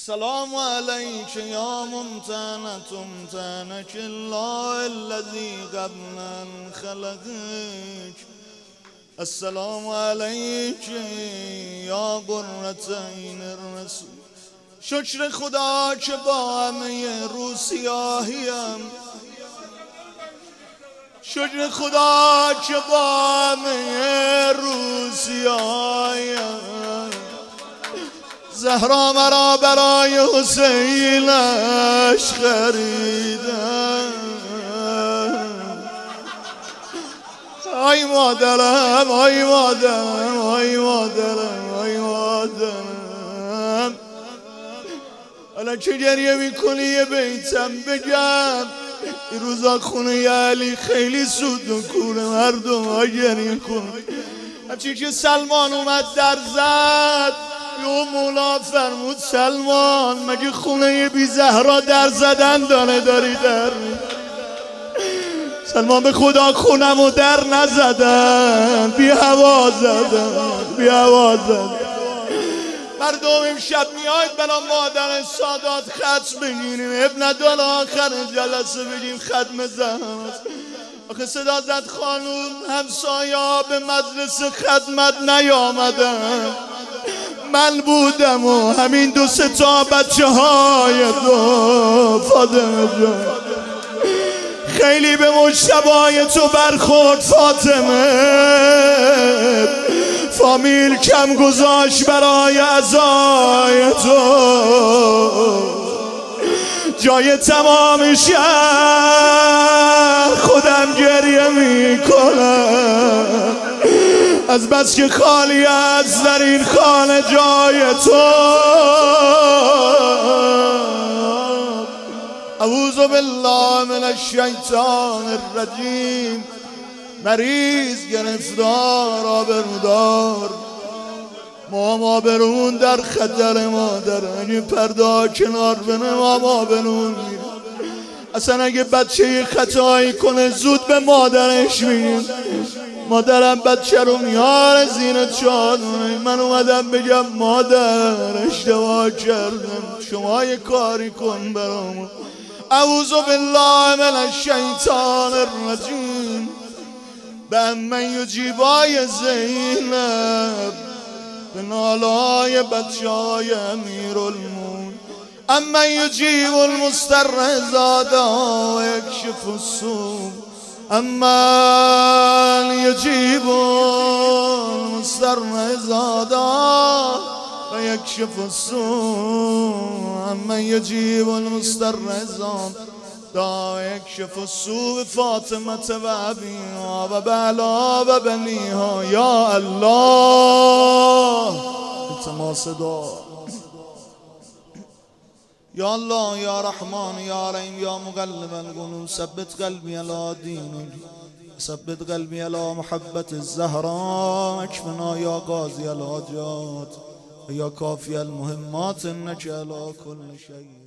السلام عليك يا ممتنة الله الذي قبل أن خلقك. السلام عليك یا قرة عین الرسول. شکر خدا که با همه رو سیاهیم، شکر خدا که با همه رو سیاهیم. زهرا مرا برای حسینش خریدم. آی مادرم، آی مادرم، آی مادرم، آی مادرم. حالا که گریه میکنی یه بیتم بگم. این روزا خونه علی خیلی سود و کوره، مردم ها گریه کن. همچی که سلمان اومد در زد، یه مولا فرمود سلمان مگه خونه بی زهرا در زدن داری در؟ سلمان به خدا خونمو در نزدن، بی هوا زدن، بی هوا زدن. مردم امشب میاید بلا مادر سادات ختم بگیریم، اب نداره آخر جلسه بگیم ختم زهر. آخه صدا زد خانوم همسایا به مجلس خدمت نیامدن، من بودم و همین دو سه تا بچه های دو فاطمه جان. خیلی به مجتبای تو برخورد فاطمه، فامیل کم گذاشت برای عزای تو. جای تمام شهر خودم گریه میکنم، از بس که خالی است در این خانه جای تو. اعوذ بالله من الشیطان الرجیم. مریض گرفتار آبرودار، ما برون در خطر مادر. اگه پرده کنار بنه ما برون میره. اصلا اگه بچه خطایی کنه زود به مادرش میگه مادرم بچه رو میاره زیر چادر. من اومدم بگم مادر اشتباه کردم، شما یه کاری کن برام. اعوذ بالله من الشیطان الرجیم. به من یجیبای زینب، به نالای بچه های امیرالمومنین. اما یجیب المضطر اذا دعا و یکشف السوء. اما یجیب المضطر اذا دعا و یکشف السوء. اما یجیب المضطر اذا دعا و یکشف السوء. فاطمه و ابیها و بعلا و بنیها. یا الله التماس دعا. یا الله یا رحمان یا رحیم یا مقلب القلوب ثبت قلبی علی دینک، ثبت قلبی علی محبت الزهراء. اکفنا یا قاضی الحاجات و یا کافی المهمات انک علی کل شیء